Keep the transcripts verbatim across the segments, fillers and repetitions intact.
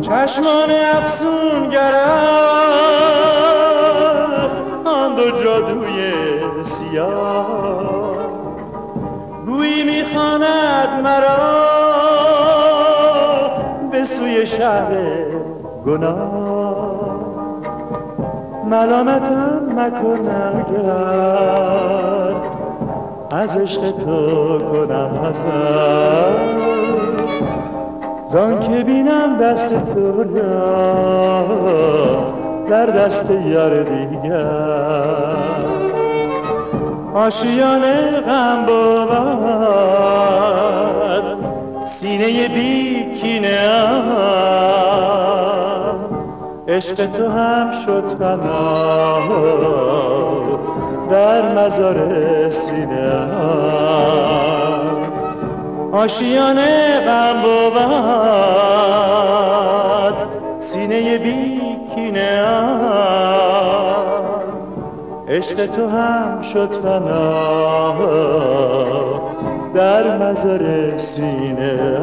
چشمان افسونگرم آن دو جادوی سیاه گویی میخواند مرا به سوی شهر گناه. ملامتم مکن اگر از عشق تو کنم حسن، زان که بینم دست تو را در دست یار دیگر. آشیانه غم بود سینه بی کینه، عشق تو هم شد فنا در مزار سینه. آشیانه غم بود سینه بی کینه، عشق تو هم شد فنا در مزار سینه.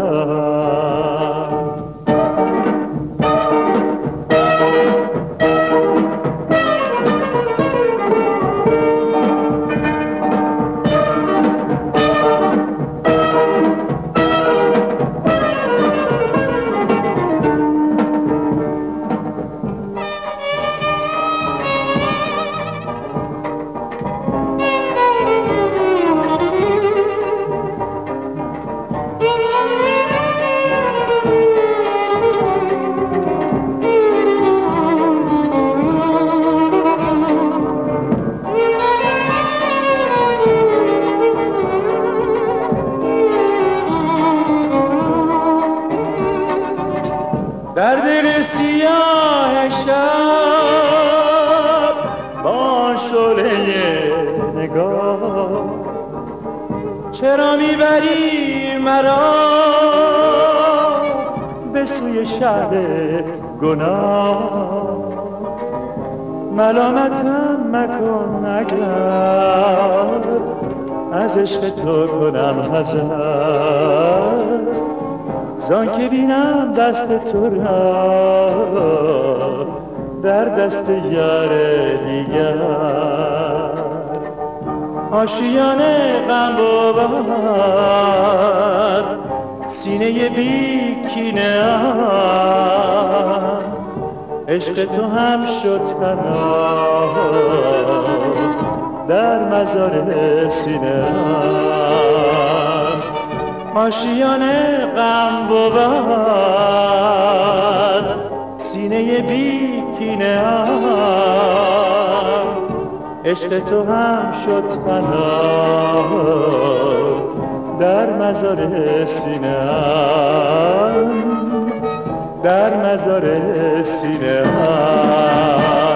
در دل سیاه شب با شعله نگاه چرا میبری مرا به سوی شهر گناه. ملامتم مکن اگر از عشق تو کنم حذر، زان که بینم دست تو را در دست یار دیگر. آشیانه غم بود سینه بی کینه، عشق تو هم شد فنا در مزار سینه. آشیانه غم بود سینه بی کینه، عشق تو هم شد فنا در مزار سینه، در مزار سینه.